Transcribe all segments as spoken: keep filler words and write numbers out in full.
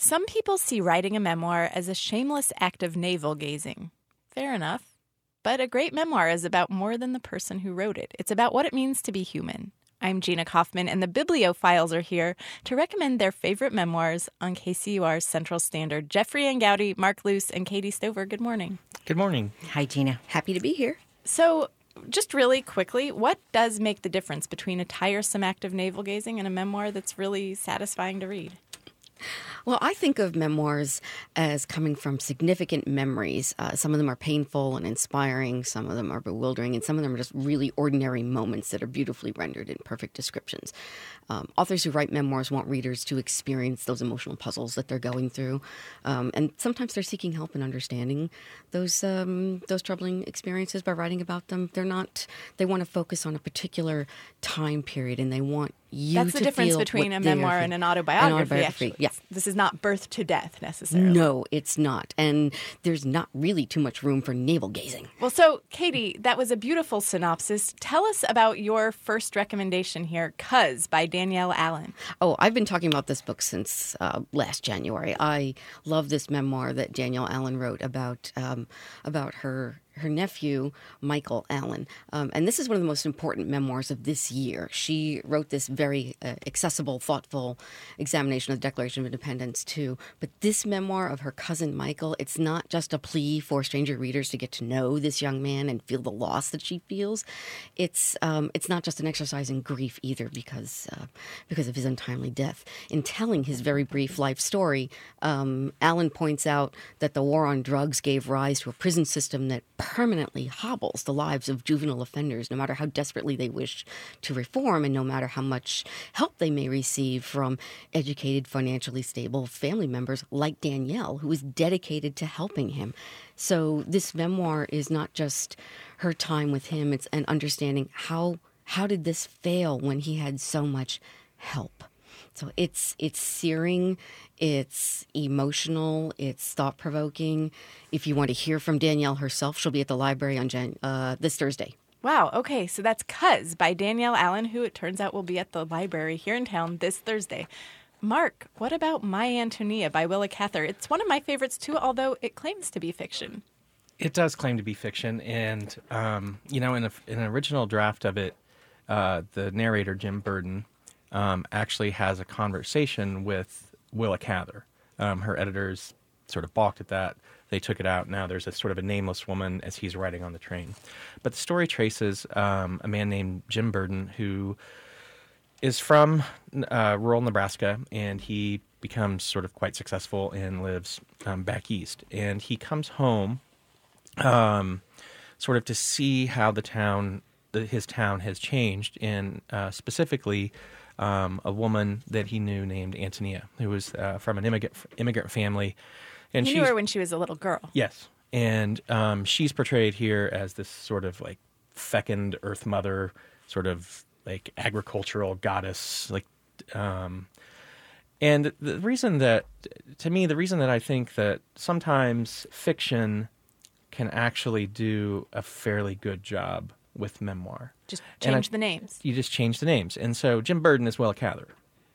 Some people see writing a memoir as a shameless act of navel-gazing. Fair enough. But a great memoir is about more than the person who wrote it. It's about what it means to be human. I'm Gina Kaufman, and the Bibliophiles are here to recommend their favorite memoirs on K C U R's Central Standard. Jeffrey Angouti, Mark Luce, and Katie Stover, good morning. Good morning. Hi, Gina. Happy to be here. So, just really quickly, what does make the difference between a tiresome act of navel-gazing and a memoir that's really satisfying to read? Well, I think of memoirs as coming from significant memories. Uh, some of them are painful and inspiring. Some of them are bewildering. And some of them are just really ordinary moments that are beautifully rendered in perfect descriptions. Um, authors who write memoirs want readers to experience those emotional puzzles that they're going through. Um, and sometimes they're seeking help in understanding those um, those troubling experiences by writing about them. They're not, they want to focus on a particular time period, and they want you That's the to difference feel between what a they're memoir feeling. and an autobiography, An autobiography, actually. yeah. This is not birth to death, necessarily. No, it's not. And there's not really too much room for navel-gazing. Well, so, Katie, that was a beautiful synopsis. Tell us about your first recommendation here, Cuz by Danielle Allen. Oh, I've been talking about this book since uh, last January. I love this memoir that Danielle Allen wrote about um, about her her nephew, Michael Allen. Um, and this is one of the most important memoirs of this year. She wrote this very uh, accessible, thoughtful examination of the Declaration of Independence, too. But this memoir of her cousin Michael, it's not just a plea for stranger readers to get to know this young man and feel the loss that she feels. It's um, it's not just an exercise in grief either, because uh, because of his untimely death. In telling his very brief life story, um, Allen points out that the war on drugs gave rise to a prison system that permanently hobbles the lives of juvenile offenders, no matter how desperately they wish to reform and no matter how much help they may receive from educated, financially stable family members like Danielle, who is dedicated to helping him. So this memoir is not just her time with him, it's an understanding how how did this fail when he had so much help. So it's it's searing, it's emotional, it's thought-provoking. If you want to hear from Danielle herself, she'll be at the library on Jan- uh, this Thursday. Wow, okay, so that's Cuz by Danielle Allen, who it turns out will be at the library here in town this Thursday. Mark, what about My Antonia by Willa Cather? It's one of my favorites, too, although it claims to be fiction. It does claim to be fiction, and, um, you know, in, a, in an original draft of it, uh, the narrator, Jim Burden, Um, actually has a conversation with Willa Cather. Um, her editors sort of balked at that. They took it out. Now there's a sort of a nameless woman as he's riding on the train. But the story traces um, a man named Jim Burden who is from uh, rural Nebraska, and he becomes sort of quite successful and lives um, back east. And he comes home um, sort of to see how the town, the, his town has changed, and uh, specifically Um, a woman that he knew named Antonia, who was uh, from an immigrant immigrant family. And He she's, knew her when she was a little girl. Yes. And um, she's portrayed here as this sort of like fecund earth mother, sort of like agricultural goddess. Like, um, and the reason that, to me, the reason that I think that sometimes fiction can actually do a fairly good job with memoir. Just And change I- the names. You just change the names. And so Jim Burden is Willa Cather.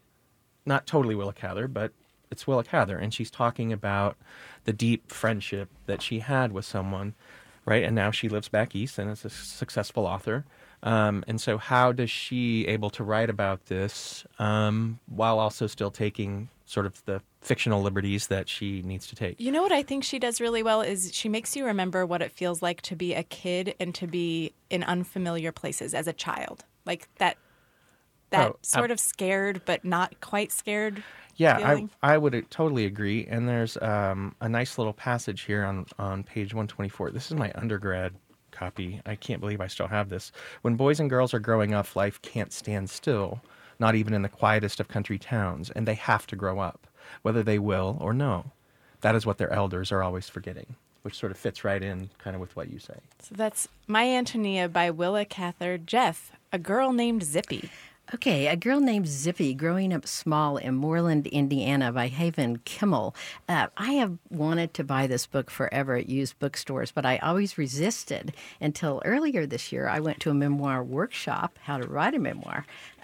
Not totally Willa Cather, but it's Willa Cather. And she's talking about the deep friendship that she had with someone, right? And now she lives back east and is a successful author. Um, and so how does she able to write about this um, while also still taking sort of the fictional liberties that she needs to take? You know what I think she does really well is she makes you remember what it feels like to be a kid and to be in unfamiliar places as a child. Like that that Oh, sort uh, of scared but not quite scared Yeah, feeling. I I would uh, totally agree. And there's um, a nice little passage here on, on page one twenty-four. This is my undergrad copy. I can't believe I still have this. When boys and girls are growing up, life can't stand still, not even in the quietest of country towns, and they have to grow up, whether they will or no. That is what their elders are always forgetting, which sort of fits right in kind of with what you say. So that's My Antonia by Willa Cather. Jeff, A Girl Named Zippy. Okay, A Girl Named Zippy, Growing Up Small in Moreland, Indiana by Haven Kimmel. Uh, I have wanted to buy this book forever at used bookstores, but I always resisted until earlier this year. I went to a memoir workshop, how to write a memoir. Uh,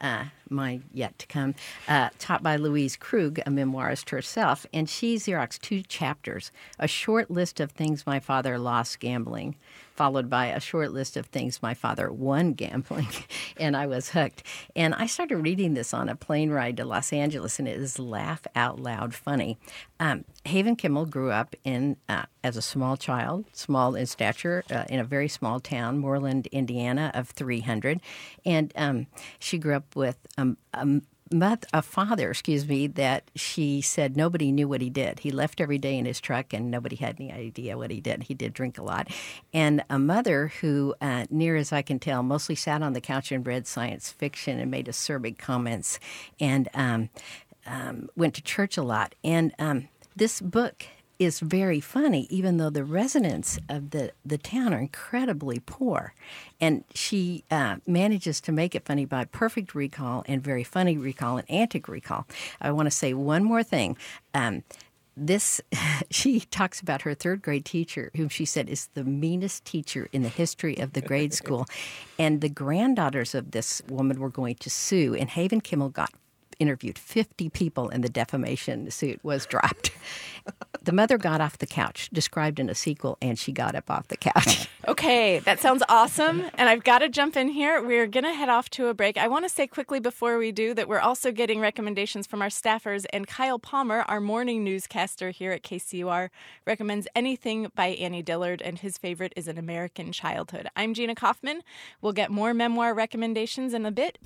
my yet to come, uh, taught by Louise Krug, a memoirist herself, and she Xeroxed two chapters, a short list of things my father lost gambling, followed by a short list of things my father won gambling, and I was hooked. And I started reading this on a plane ride to Los Angeles, and it is laugh out loud funny. Um, Haven Kimmel grew up in uh, as a small child, small in stature, uh, in a very small town, Moreland, Indiana, of three hundred, and um, she grew up with um, um, a father, excuse me, that she said nobody knew what he did. He left every day in his truck, and nobody had any idea what he did. He did drink a lot. And a mother who, uh, near as I can tell, mostly sat on the couch and read science fiction and made acerbic comments, and um, um, went to church a lot. And um, this book is very funny, even though the residents of the, the town are incredibly poor. And she uh, manages to make it funny by perfect recall and very funny recall and antic recall. I want to say one more thing. Um, this, she talks about her third grade teacher, whom she said is the meanest teacher in the history of the grade school. And the granddaughters of this woman were going to sue, and Haven Kimmel got interviewed fifty people, and the defamation suit was dropped. The mother got off the couch, described in a sequel, and she got up off the couch. Okay, that sounds awesome. And I've got to jump in here. We're going to head off to a break. I want to say quickly before we do that we're also getting recommendations from our staffers, and Kyle Palmer, our morning newscaster here at K C U R, recommends anything by Annie Dillard, and his favorite is An American Childhood. I'm Gina Kaufman. We'll get more memoir recommendations in a bit.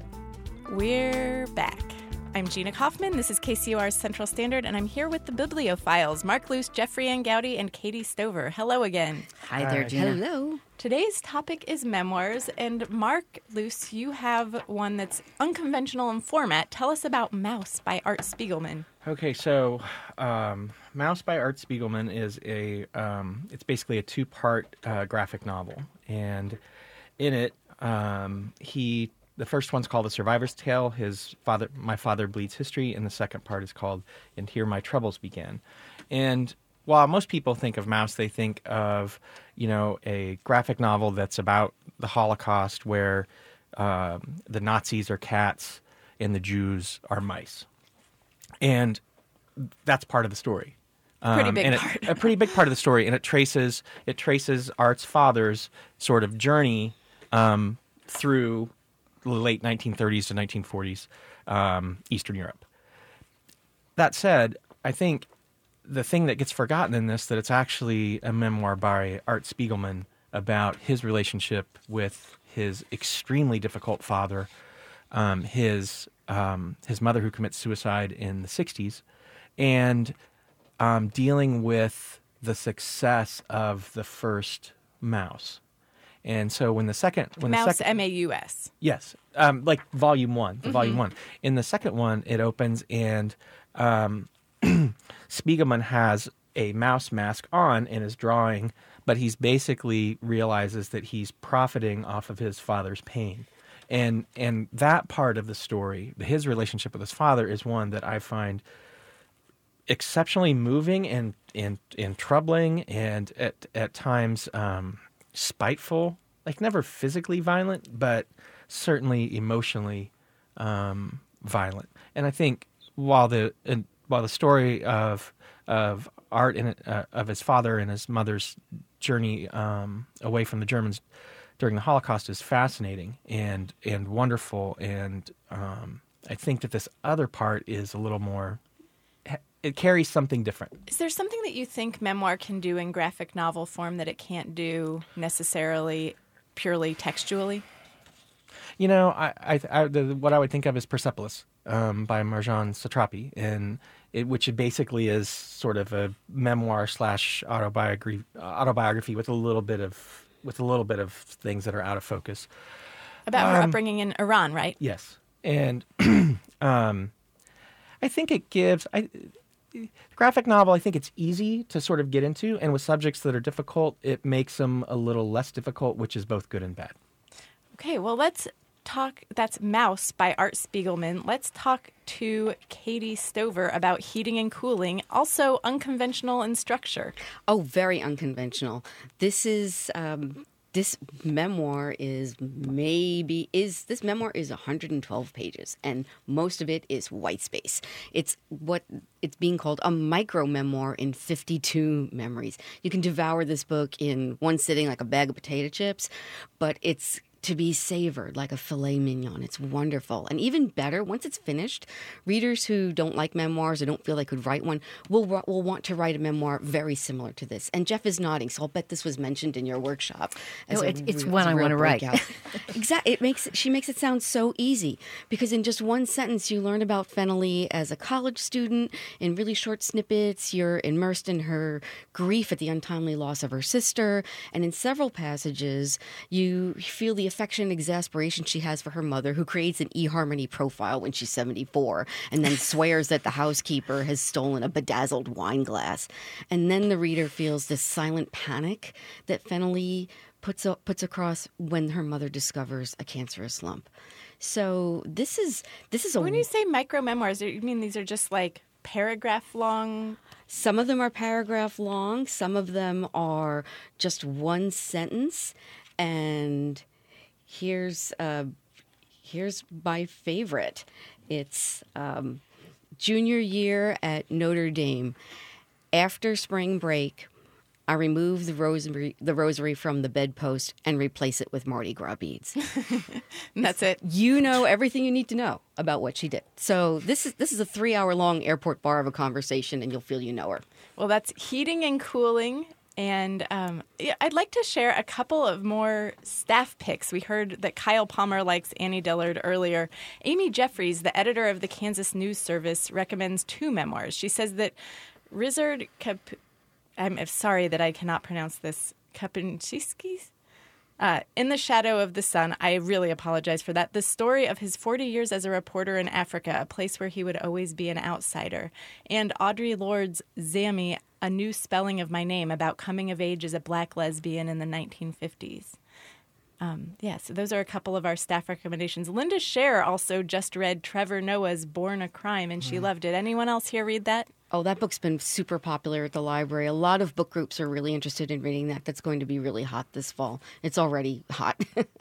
We're back. I'm Gina Kaufman. This is K C U R's Central Standard, and I'm here with the Bibliophiles, Mark Luce, Jeffrey Ann Gowdy, and Katie Stover. Hello again. Hi there, Gina. Hello. Today's topic is memoirs, and Mark Luce, you have one that's unconventional in format. Tell us about Mouse by Art Spiegelman. Okay, so um, Mouse by Art Spiegelman is a, um, it's basically a two-part uh, graphic novel, and in it, um, he The first one's called The Survivor's Tale, his father, My Father Bleeds History, and the second part is called And Here My Troubles Began. And while most people think of Mouse, they think of, you know, a graphic novel that's about the Holocaust where um, the Nazis are cats and the Jews are mice. And that's part of the story. Um, Pretty big and it, part. a pretty big part of the story, and it traces it traces Art's father's sort of journey um, through the late nineteen thirties to nineteen forties, um, Eastern Europe. That said, I think the thing that gets forgotten in this, that it's actually a memoir by Art Spiegelman about his relationship with his extremely difficult father, um, his um, his mother who commits suicide in the sixties, and um, dealing with the success of the first Mouse. And so when the second... when Mouse, the second, M A U S. Yes, um, like volume one, the Mm-hmm. volume one. In the second one, it opens and um, Spiegelman has a mouse mask on and is drawing, but he's basically realizes that he's profiting off of his father's pain. And and that part of the story, his relationship with his father, is one that I find exceptionally moving and and, and troubling, and at at times um, spiteful. Like never physically violent, but certainly emotionally um, violent. And I think while the uh, while the story of of Art and uh, of his father and his mother's journey um, away from the Germans during the Holocaust is fascinating and and wonderful, and um, I think that this other part is a little more. It carries something different. Is there something that you think memoir can do in graphic novel form that it can't do necessarily purely textually? You know, I, I, I the, what I would think of is Persepolis um, by Marjane Satrapi, and it, which basically is sort of a memoir slash autobiography, autobiography with a little bit of with a little bit of things that are out of focus. About her Um, upbringing in Iran, right? Yes, and um, I think it gives. I, graphic novel, I think it's easy to sort of get into, and with subjects that are difficult, it makes them a little less difficult, which is both good and bad. Okay, well, let's talk. That's Mouse by Art Spiegelman. Let's talk to Katie Stover about Heating and Cooling, also unconventional in structure. Oh, very unconventional. This is um, this memoir is maybe is this memoir is one hundred twelve pages, and most of it is white space. It's what it's being called a micro memoir in fifty-two memories. You can devour this book in one sitting like a bag of potato chips, but it's to be savored like a filet mignon. It's wonderful. And even better, once it's finished, readers who don't like memoirs or don't feel they could write one will, will want to write a memoir very similar to this. And Jeff is nodding, so I'll bet this was mentioned in your workshop. As No, a it's- it's re- one as a I real wanna write. breakout. Exactly. It makes she makes it sound so easy because in just one sentence you learn about Fennelly as a college student. In really short snippets, you're immersed in her grief at the untimely loss of her sister, and in several passages, you feel the affection and exasperation she has for her mother, who creates an eHarmony profile when she's seventy-four, and then swears that the housekeeper has stolen a bedazzled wine glass. And then the reader feels this silent panic that Fennelly puts a, puts across when her mother discovers a cancerous lump. So this is this is a When you say micro memoirs, you mean these are just like paragraph long? Some of them are paragraph long. Some of them are just one sentence. And here's uh, here's my favorite. It's um, junior year at Notre Dame. After spring break, I remove the rosary, the rosary from the bedpost and replace it with Mardi Gras beads. And that's it. You know everything you need to know about what she did. So this is this is a three-hour-long airport bar of a conversation, and you'll feel you know her. Well, that's Heating and Cooling. And um, yeah, I'd like to share a couple of more staff picks. We heard that Kyle Palmer likes Annie Dillard earlier. Amy Jeffries, the editor of the Kansas News Service, recommends two memoirs. She says that Ryszard Kap- I'm sorry that I cannot pronounce this, Kapinskis? Uh, In the Shadow of the Sun, I really apologize for that. The story of his forty years as a reporter in Africa, a place where he would always be an outsider. And Audre Lorde's Zammy, A New Spelling of My Name, about coming of age as a black lesbian in the nineteen fifties. Um, yeah, so those are a couple of our staff recommendations. Linda Scher also just read Trevor Noah's Born a Crime, and she loved it. Anyone else here read that? Oh, that book's been super popular at the library. A lot of book groups are really interested in reading that. That's going to be really hot this fall. It's already hot.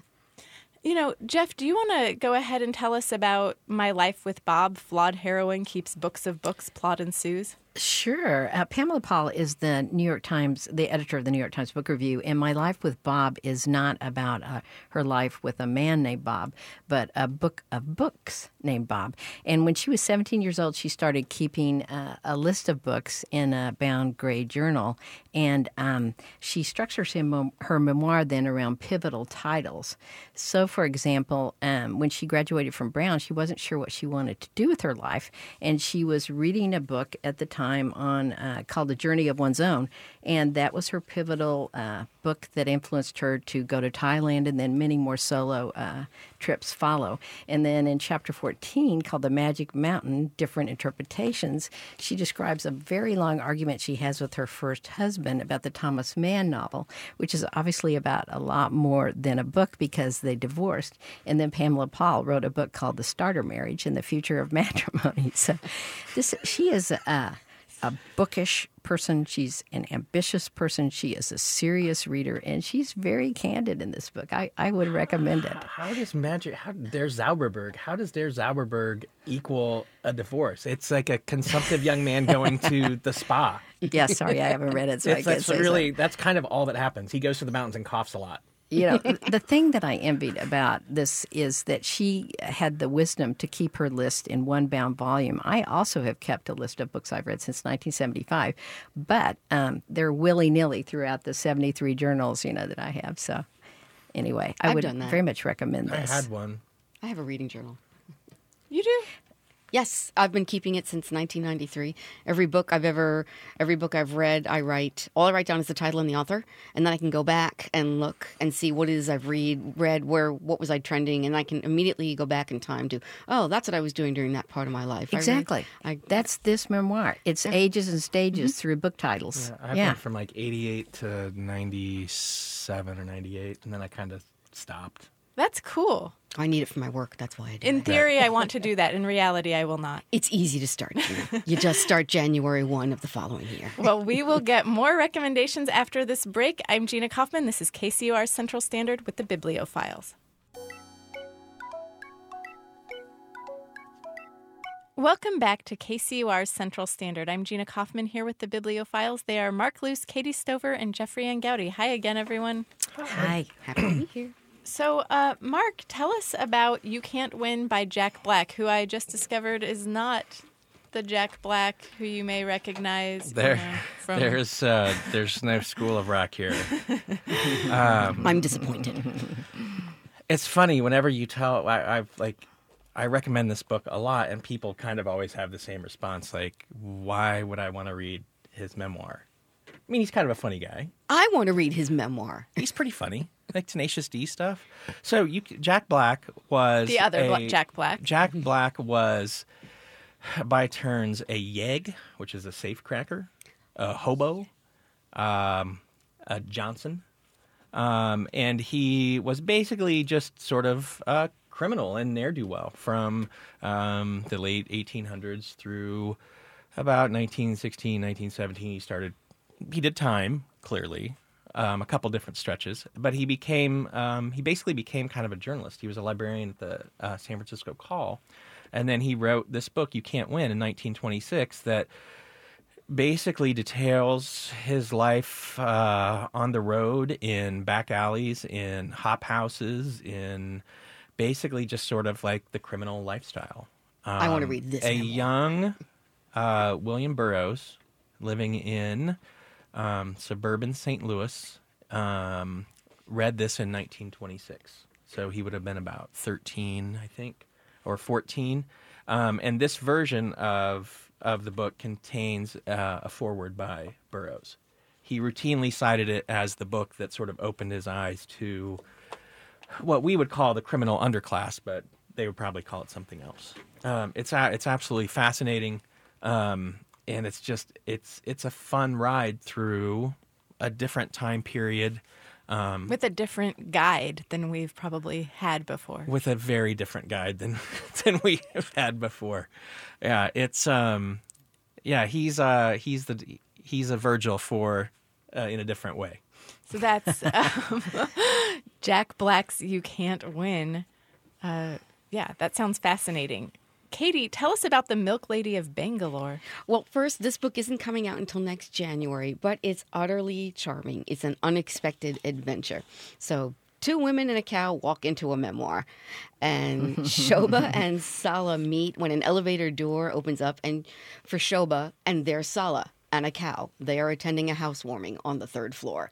You know, Jeff, do you want to go ahead and tell us about My Life with Bob? Flawed heroine keeps books of books, plot ensues. Sure. Uh, Pamela Paul is the New York Times, the editor of the New York Times Book Review, and My Life with Bob is not about uh, her life with a man named Bob, but a book of books named Bob. And when she was seventeen years old, she started keeping uh, a list of books in a bound gray journal, and um, she structures her, mem- her memoir then around pivotal titles. So, for example, um, when she graduated from Brown, she wasn't sure what she wanted to do with her life, and she was reading a book at the time on uh, called The Journey of One's Own, and that was her pivotal uh, book that influenced her to go to Thailand, and then many more solo uh, trips follow. And then in chapter fourteen, called The Magic Mountain, Different Interpretations, she describes a very long argument she has with her first husband about the Thomas Mann novel, which is obviously about a lot more than a book because they divorced. And then Pamela Paul wrote a book called The Starter Marriage and the Future of Matrimony. So this she is a a bookish person. She's an ambitious person. She is a serious reader, and she's very candid in this book. I, I would recommend it. How does magic? How Der Zauberberg? How does Der Zauberberg equal a divorce? It's like a consumptive young man going to the spa. Yeah, sorry, I haven't read it, so I It's, can't that's say really so. that's kind of all that happens. He goes to the mountains and coughs a lot. You know, the thing that I envied about this is that she had the wisdom to keep her list in one bound volume. I also have kept a list of books I've read since nineteen seventy-five, but um, they're willy-nilly throughout the seventy-three journals, you know, that I have. So anyway, I I've would done that. very much recommend I this. had one. I have a reading journal. You do? Yes, I've been keeping it since nineteen ninety-three. Every book I've ever, every book I've read, I write. All I write down is the title and the author, and then I can go back and look and see what it is I've read, read, where, what was I trending, and I can immediately go back in time to, oh, that's what I was doing during that part of my life. I really- Exactly. I, That's this memoir. It's ages and stages through book titles. Yeah, I Yeah. went from like eighty-eight to ninety-seven or ninety-eight, and then I kind of stopped. That's cool. I need it for my work. That's why I do In it. theory, I want to do that. In reality, I will not. It's easy to start. Gina. You just start January first of the following year. Well, we will get more recommendations after this break. I'm Gina Kaufman. This is K C U R Central Standard with the Bibliophiles. Welcome back to K C U R Central Standard. I'm Gina Kaufman here with the Bibliophiles. They are Mark Luce, Katie Stover, and Jeffrey Angouti. Hi again, everyone. Hi. Happy to be here. So, uh, Mark, tell us about You Can't Win by Jack Black, who I just discovered is not the Jack Black who you may recognize. There, you know, from... there's uh, there's no School of Rock here. Um, I'm disappointed. it's funny whenever you tell I, I've like I recommend this book a lot, and people kind of always have the same response, like, "Why would I want to read his memoir?" I mean, he's kind of a funny guy. I want to read his memoir. He's pretty funny, like Tenacious D stuff. So you, Jack Black was The other a, Bla- Jack Black. Jack Black was, by turns, a yegg, which is a safecracker, a hobo, um, a Johnson, um, and he was basically just sort of a criminal and ne'er-do-well from um, the late eighteen hundreds through about nineteen sixteen, nineteen seventeen. He started. He did time, clearly, um, a couple different stretches, but he became, um, he basically became kind of a journalist. He was a librarian at the uh, San Francisco Call, and then he wrote this book, You Can't Win, in nineteen twenty-six, that basically details his life uh, on the road, in back alleys, in hop houses, in basically just sort of like the criminal lifestyle. Um, I want to read this A memoir. young uh, William Burroughs, living in um, suburban Saint Louis, um, read this in nineteen twenty-six. So he would have been about thirteen, I think, or fourteen. Um, and this version of of the book contains uh, a foreword by Burroughs. He routinely cited it as the book that sort of opened his eyes to what we would call the criminal underclass, but they would probably call it something else. Um, it's a, it's absolutely fascinating. Um, And it's just it's it's a fun ride through a different time period, um, With a different guide than we've probably had before. with a very different guide than than we have had before. Yeah, it's um, yeah he's uh he's the he's a Virgil for uh, in a different way. So that's um, Jack Black's You Can't Win. Uh, yeah, that sounds fascinating. Katie, tell us about The Milk Lady of Bangalore. Well, first, this book isn't coming out until next January, but it's utterly charming. It's an unexpected adventure. So, two women and a cow walk into a memoir, and Shobha and Sala meet when an elevator door opens up, and for Shobha, and there's Sala and a cow. They are attending a housewarming on the third floor.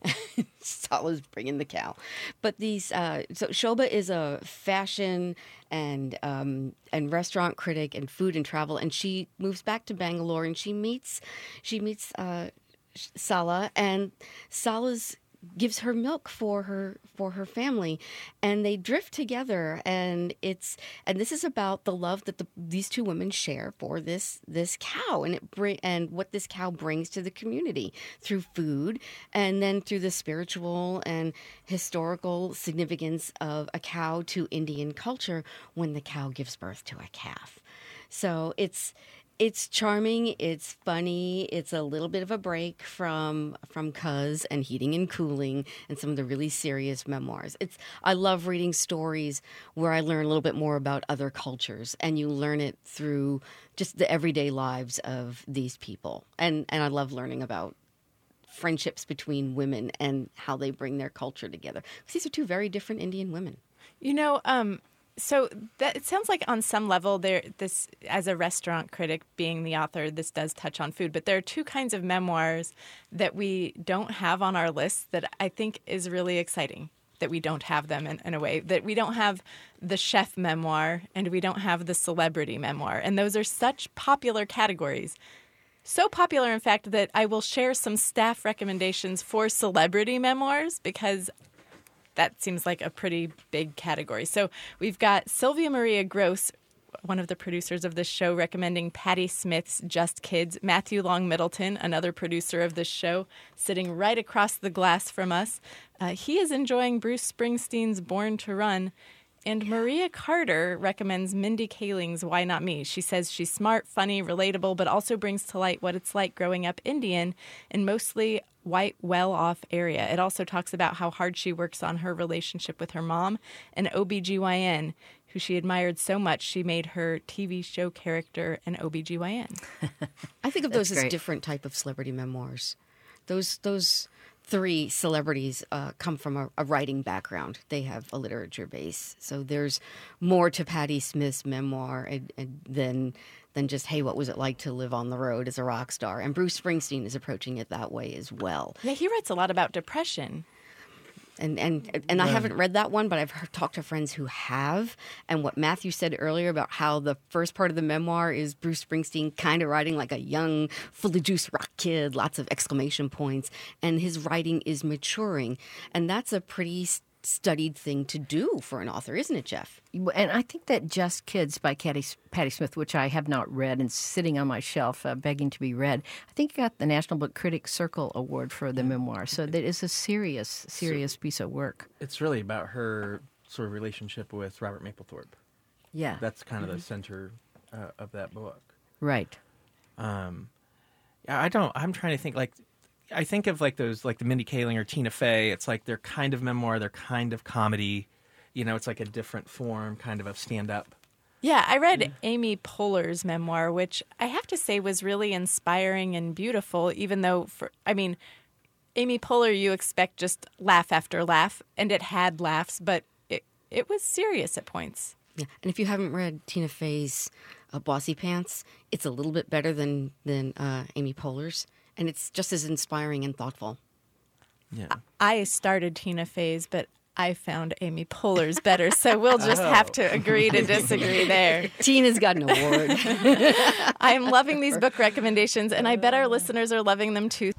Sala's bringing the cow. But these, uh, so Shobha is a fashion and um, and restaurant critic and food and travel, and she moves back to Bangalore, and she meets she meets uh, Sala, and Sala's gives her milk for her for her family, and they drift together, and it's and this is about the love that the, these two women share for this this cow, and it bring and what this cow brings to the community through food, and then through the spiritual and historical significance of a cow to Indian culture when the cow gives birth to a calf. So it's It's charming, it's funny, it's a little bit of a break from from Cuz and Heating and Cooling and some of the really serious memoirs. It's I love reading stories where I learn a little bit more about other cultures, and you learn it through just the everyday lives of these people. And and I love learning about friendships between women and how they bring their culture together. Because these are two very different Indian women. You know, um, so that it sounds like on some level there this as a restaurant critic being the author, this does touch on food, but there are two kinds of memoirs that we don't have on our list that I think is really exciting that we don't have them in, in a way, that we don't have the chef memoir and we don't have the celebrity memoir. And those are such popular categories. So popular, in fact, that I will share some staff recommendations for celebrity memoirs because that seems like a pretty big category. So we've got Sylvia Maria Gross one of the producers of this show, recommending Patti Smith's Just Kids. Matthew Long Middleton, another producer of this show, sitting right across the glass from us. Uh, he is enjoying Bruce Springsteen's Born to Run. And Maria Carter recommends Mindy Kaling's Why Not Me. She says she's smart, funny, relatable, but also brings to light what it's like growing up Indian in mostly white, well-off area. It also talks about how hard she works on her relationship with her mom, an O B G Y N, who she admired so much she made her T V show character an O B G Y N. I think of those That's as great. different type of celebrity memoirs. Those those three celebrities uh, come from a, a writing background. They have a literature base. So there's more to Patti Smith's memoir and, and than than just, hey, what was it like to live on the road as a rock star? And Bruce Springsteen is approaching it that way as well. Yeah, he writes a lot about depression. And and and I haven't read that one, but I've heard, talked to friends who have. And what Matthew said earlier about how the first part of the memoir is Bruce Springsteen kind of writing like a young, full of juice rock kid, lots of exclamation points, and his writing is maturing. And that's a pretty s- studied thing to do for an author, isn't it, Jeff? And I think that Just Kids by Patti, Patti Smith, which I have not read and sitting on my shelf uh, begging to be read, I think it got the National Book Critics Circle Award for the memoir. So that is a serious, serious piece of work. It's really about her sort of relationship with Robert Mapplethorpe. Yeah. That's kind of the center uh, of that book. Right. Um, yeah, I don't. I'm trying to think. Like, I think of like those, like the Mindy Kaling or Tina Fey. It's like they're kind of memoir. They're kind of comedy. You know, it's like a different form, kind of of stand up. Yeah, I read Amy Poehler's memoir, which I have to say was really inspiring and beautiful, even though, for, I mean, Amy Poehler, you expect just laugh after laugh, and it had laughs, but it, it was serious at points. Yeah. And if you haven't read Tina Fey's uh, Bossy Pants, it's a little bit better than, than uh, Amy Poehler's, and it's just as inspiring and thoughtful. Yeah. I started Tina Fey's, but I found Amy Poehler's better, so we'll just have to agree to disagree there. Tina's got an award. I'm loving these book recommendations, and I bet our listeners are loving them too.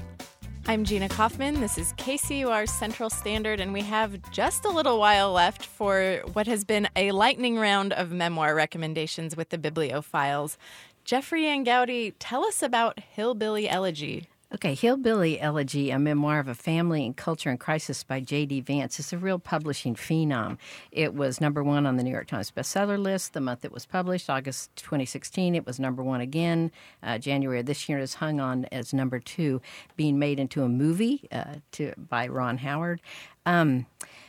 I'm Gina Kaufman. This is K C U R Central Standard, and we have just a little while left for what has been a lightning round of memoir recommendations with the Bibliophiles. Jeffrey and Gowdy, tell us about Hillbilly Elegy. Okay, Hillbilly Elegy, a memoir of a family and culture in crisis by J D. Vance, is a real publishing phenom. It was number one on the New York Times bestseller list the month it was published, August twenty sixteen. It was number one again. Uh, January of this year is hung on as number two, being made into a movie uh, to by Ron Howard. Um,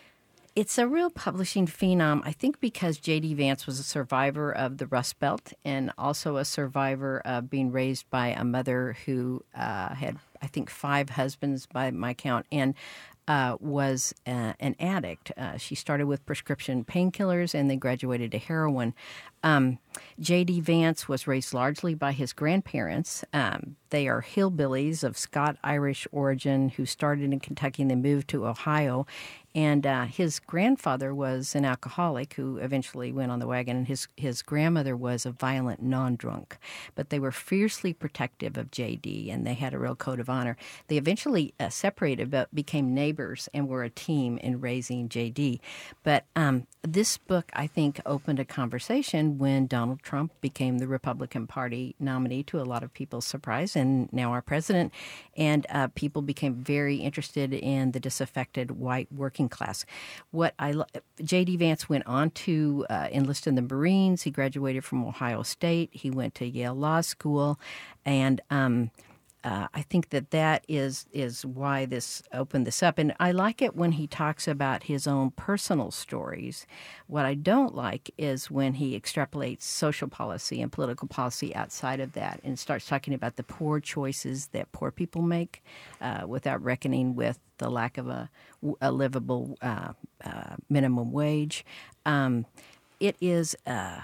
It's a real publishing phenom, I think, because J D. Vance was a survivor of the Rust Belt and also a survivor of being raised by a mother who uh, had, I think, five husbands by my count, and uh, was uh, an addict. Uh, she started with prescription painkillers and then graduated to heroin. Um, J D. Vance was raised largely by his grandparents. Um, they are hillbillies of Scot-Irish origin who started in Kentucky and then moved to Ohio. And uh, his grandfather was an alcoholic who eventually went on the wagon, and his, his grandmother was a violent non-drunk. But they were fiercely protective of J D, and they had a real code of honor. They eventually uh, separated but became neighbors and were a team in raising J D. But um, this book, I think, opened a conversation when Donald Trump became the Republican Party nominee, to a lot of people's surprise, and now our president. And uh, people became very interested in the disaffected white working class. What I lo- J D. Vance went on to uh, enlist in the Marines. He graduated from Ohio State. He went to Yale Law School, and um, uh, I think that that is is why this opened this up. And I like it when he talks about his own personal stories. What I don't like is when he extrapolates social policy and political policy outside of that and starts talking about the poor choices that poor people make uh, without reckoning with the lack of a, a livable uh, uh, minimum wage. Um, it is uh,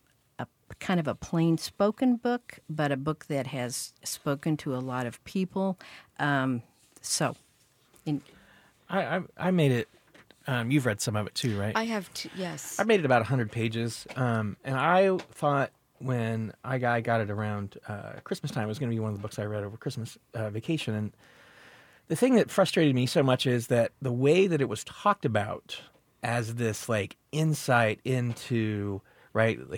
a kind of a plain-spoken book, but a book that has spoken to a lot of people. Um, so, in, I, I I made it. Um, you've read some of it too, right? I have, t- yes. I made it about one hundred pages, um, and I thought when I got, I got it around uh, Christmas time, it was going to be one of the books I read over Christmas uh, vacation. And the thing that frustrated me so much is that the way that it was talked about as this like insight into, right, like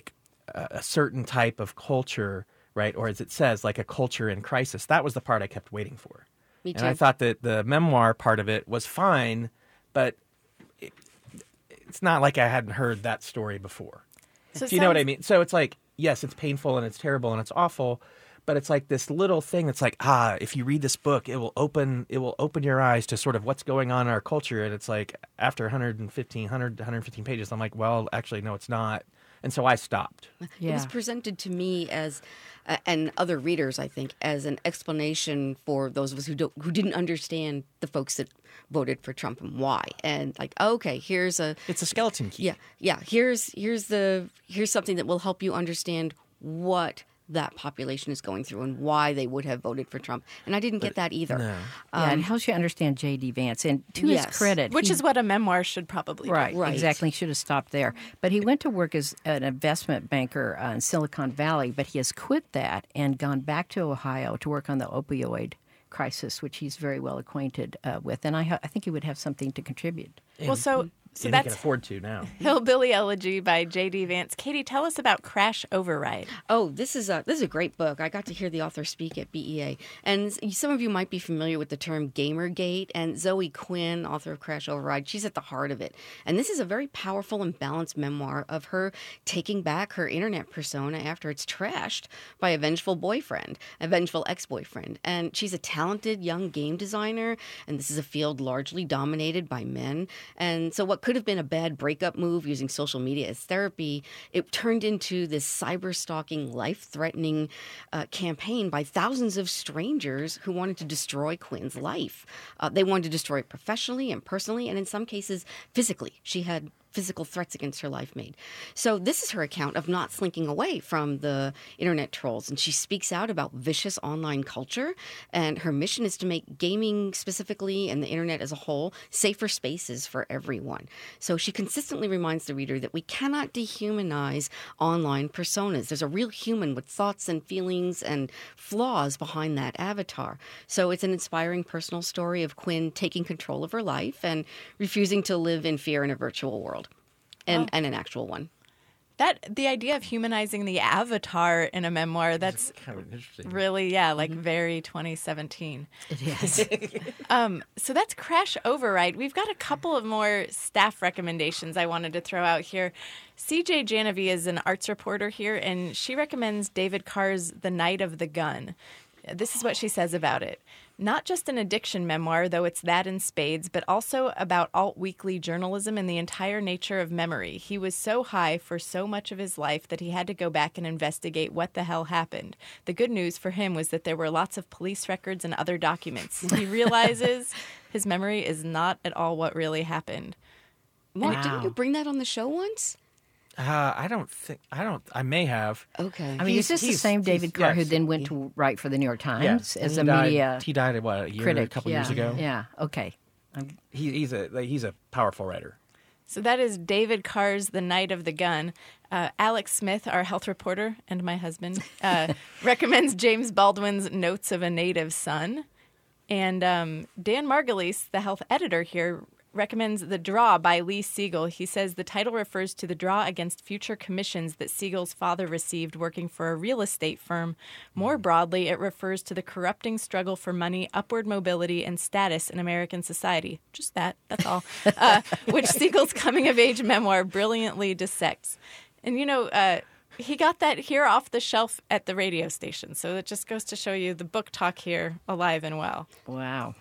a, a certain type of culture, right? Or as it says, like a culture in crisis. That was the part I kept waiting for. Me too. And I thought that the memoir part of it was fine, but it, it's not like I hadn't heard that story before. So Do you know what I sounds- mean? So it's like, yes, it's painful and it's terrible and it's awful, but it's like this little thing that's like, ah, if you read this book, it will open it will open your eyes to sort of what's going on in our culture. And it's like after one hundred fifteen, one hundred, one hundred fifteen pages, I'm like, well, actually, no, it's not. And so I stopped. It was presented to me as, uh, and other readers, I think, as an explanation for those of us who don't, who didn't understand the folks that voted for Trump and why. And like, okay, here's a, It's a skeleton key. yeah, yeah, here's here's the here's something that will help you understand what that population is going through and why they would have voted for Trump. And I didn't get that either. No. Yeah, it helps you understand J D. Vance. And to yes. his credit, Which he- is what a memoir should probably do. Right, Right. exactly. He should have stopped there. But he went to work as an investment banker uh, in Silicon Valley, but he has quit that and gone back to Ohio to work on the opioid crisis, which he's very well acquainted uh, with. And I, ha- I think he would have something to contribute. Well, so so and he can that's afford to now. Hillbilly Elegy by J D. Vance. Katie, tell us about Crash Override. Oh, this is a this is a great book. I got to hear the author speak at B E A, and s- some of you might be familiar with the term Gamergate. And Zoe Quinn, author of Crash Override, she's at the heart of it. And this is a very powerful and balanced memoir of her taking back her internet persona after it's trashed by a vengeful boyfriend, a vengeful ex-boyfriend. And she's a talented young game designer, and this is a field largely dominated by men. And so, what could have been a bad breakup move using social media as therapy, it turned into this cyber stalking, life threatening uh, campaign by thousands of strangers who wanted to destroy Quinn's life. Uh, they wanted to destroy it professionally and personally, and in some cases, physically. She had physical threats against her life made. So this is her account of not slinking away from the internet trolls. And she speaks out about vicious online culture. And her mission is to make gaming specifically and the internet as a whole safer spaces for everyone. So she consistently reminds the reader that we cannot dehumanize online personas. There's a real human with thoughts and feelings and flaws behind that avatar. So it's an inspiring personal story of Quinn taking control of her life and refusing to live in fear in a virtual world. And, and an actual one. That the idea of humanizing the avatar in a memoir, that's Kind of interesting. really, yeah, like very twenty seventeen. It is. Um, so that's Crash Override. We've got a couple of more staff recommendations I wanted to throw out here. C J Janovi is an arts reporter here, and she recommends David Carr's The Night of the Gun. This is what she says about it. Not just an addiction memoir, though it's that in spades, but also about alt-weekly journalism and the entire nature of memory. He was so high for so much of his life that he had to go back and investigate what the hell happened. The good news for him was that there were lots of police records and other documents. He realizes his memory is not at all what really happened. Mark, Wow. didn't you bring that on the show once? Uh, I don't think I don't. I may have. Okay. I mean, He's- is this the he's- same David he's- Carr who yes. then went to write for the New York Times Yes, as and a he died- media He died what, a year, critic? a couple yeah. years ago. Yeah. Okay. I'm- He, he's a like, he's a powerful writer. So that is David Carr's The Night of the Gun. Uh, Alex Smith, our health reporter and my husband, uh, recommends James Baldwin's Notes of a Native Son. And um, Dan Margulies, the health editor here, recommends The Draw by Lee Siegel. He says the title refers to the draw against future commissions that Siegel's father received working for a real estate firm. More broadly, it refers to the corrupting struggle for money, upward mobility, and status in American society. Just that, that's all. Uh, which Siegel's coming-of-age memoir brilliantly dissects. And, you know, uh, he got that here off the shelf at the radio station. So it just goes to show you the book talk here alive and well. Wow.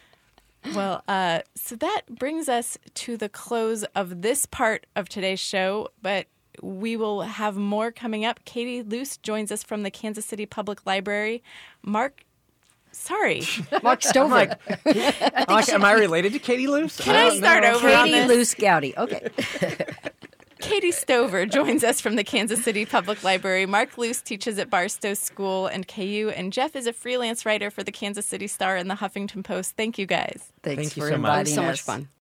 Well, uh, so that brings us to the close of this part of today's show, but we will have more coming up. Katie Luce joins us from the Kansas City Public Library. Mark, sorry. Mark Stover. I'm like, am I related to Katie Luce? Can I don't start know. over on Katie this? Luce Gowdy. Okay. Katie Stover joins us from the Kansas City Public Library. Mark Luce teaches at Barstow School and K U, and Jeff is a freelance writer for the Kansas City Star and the Huffington Post. Thank you, guys. Thanks Thank you for so much. It inviting was so much us. fun.